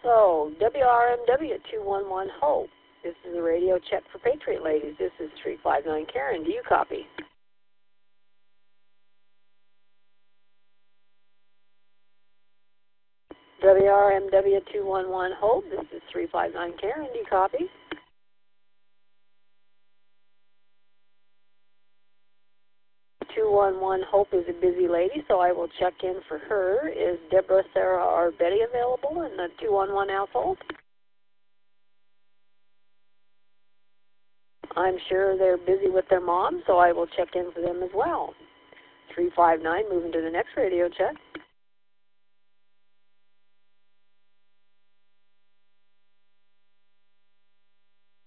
So, WRMW 211 Hope. This is a radio check for Patriot Ladies. This is 359 Karen. Do you copy? WRMW 211 Hope. This is 359 Karen. Do you copy? Hope is a busy lady, so I will check in for her. Is Deborah, Sarah, or Betty available in the 211 household? I'm sure they're busy with their mom, so I will check in for them as well. 359, moving to the next radio check.